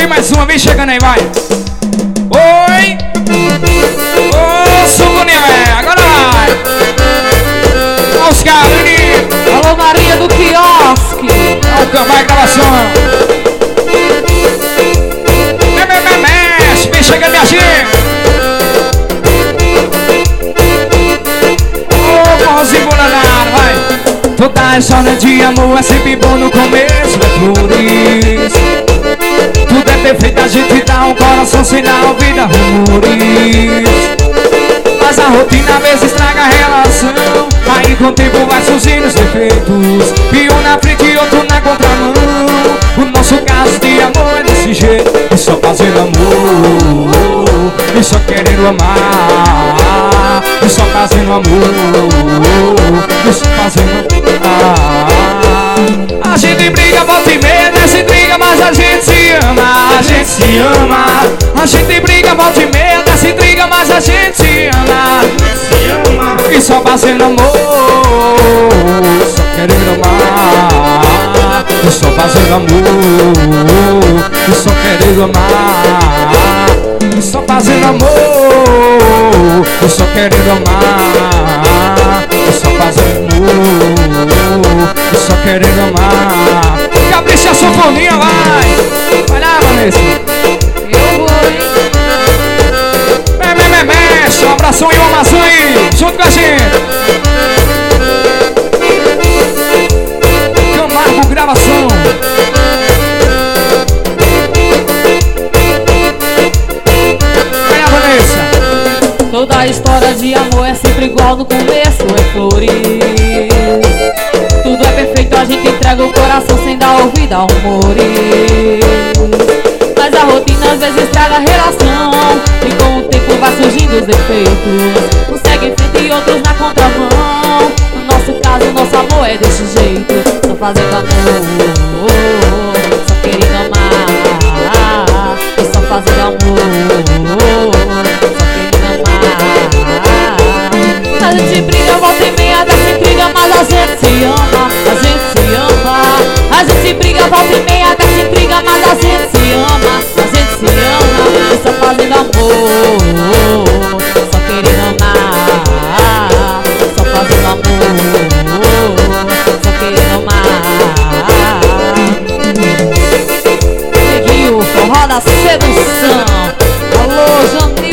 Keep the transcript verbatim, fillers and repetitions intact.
Tem mais uma, vem chegando aí, vai. Oi. Ô, Suguninha, velho. Agora vai. Olha os caras. Alô, Maria do quiosque. Olha o Cambá, gravação. Mexe, vem chegando, minha gente. Ô, mãozinho bolanado, vai. Toda história de amor é sempre bom no começo, é flores. Tudo é perfeito, a gente dá um coração sem dar ouvido a rumores. Mas a rotina às vezes estraga a relação. Aí com o tempo vai surgindo os defeitos, e um na frente e outro na contramão. O nosso caso de amor é desse jeito, e só fazendo amor, e só querendo amar, e só fazendo amor, e só fazendo amar. A gente briga, volta e meia, desce briga, mas a gente se ama, a gente se ama. A gente briga, volta e meia, desce briga, mas a gente se ama, se ama. E só fazendo amor, só querendo amar, e só fazendo amor, e só querendo amar, e só fazendo amor, e só querendo amar, e só fazendo amor, e só querendo amar. Capricha a sanfoninha, vai! Vai lá, Vanessa! Eu vou, hein? Me, me, me, mexe! Um abração e uma maçã aí! Junto com a gente! Camargo Gravação! Vai lá, Vanessa! Toda a história de amor é sempre igual no começo, é flores. Tudo é perfeito, a gente entrega o coração sem dar ouvido a rumores. Mas a rotina às vezes estraga a relação, e com o tempo vai surgindo os defeitos. Uns seguem em frente e outros na contramão. No nosso caso, nosso amor é desse jeito, só fazendo amor, só querendo amar, e só fazendo amor, só querendo amar. A gente briga, volta e meia, desce intriga, mas a gente se ama, a gente se ama. A gente briga, volta e meia, desce intriga, mas a gente se ama, a gente se ama. E só fazendo amor, só querendo amar, só fazendo amor, só querendo amar. Neguinho, forró da sedução. Alô, Janine.